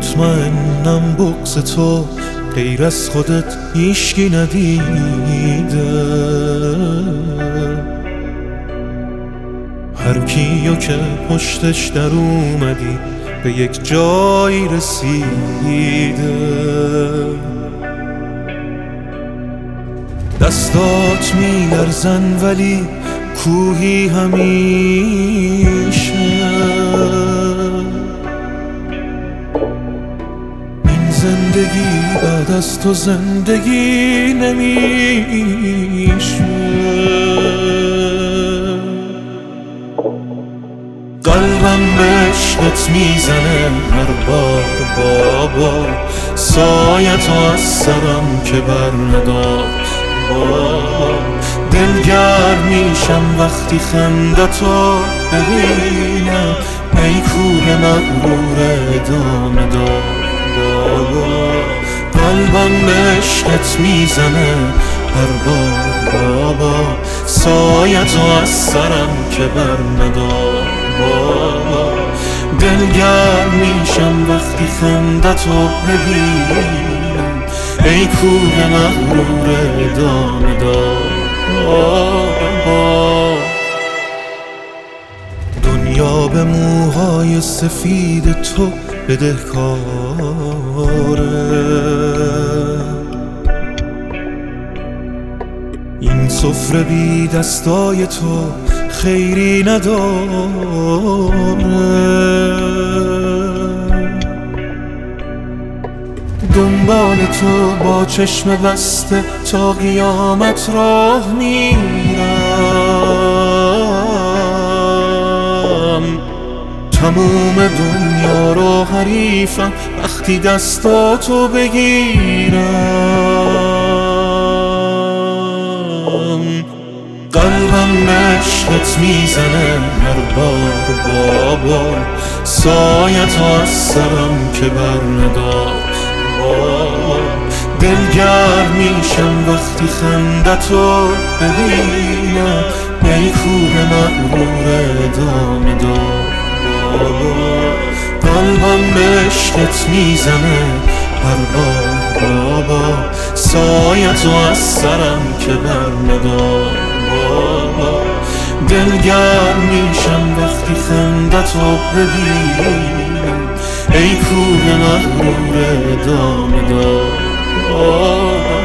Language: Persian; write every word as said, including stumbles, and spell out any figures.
مطمئنم بغض تو غیر از خودت هیچکی ندیده. هر کیو که پشتش در اومدی به یک جایی رسیده. دستات میلرزن ولی کوهی همیشه. این زندگی بعد از تو زندگی نمیشه. قلبم به عشقت میزنه هر بار بابا، سایت و از سرم که بر ندار بابا. دلگرم میشم وقتی خندتو ببینم، ای کوه مغرور ادامه دار بابا. قلبم به عشقت میزنه هر بار بابا، سایت و از سرم که بر ندار بابا. دلگرم میشم وقتی خندتو ببینم، ای کوه مغرور ادامه دار بابا. دنیا به موهای سفید تو بدهکاره. این سفره بی دستای تو خیری نداره. دنبال تو با چشم بسته تا قیامت راه میرم. تموم دنیا رو حریفم وقتی دستاتو بگیرم. قلبم به عشقت میزنه هر بار بابا، سایت و از سرم که بر ندار بابا. دلگرم میشم وقتی خندتو ببینم، ای کوه مغرور ادامه دار بابا. قلبم به عشقت میزنه هر بار بابا، سایت و از سرم که بر ندار بابا. دلگرم میشم وقتی خندتو ببینم، ای کوه مغرور ادامه دار بابا.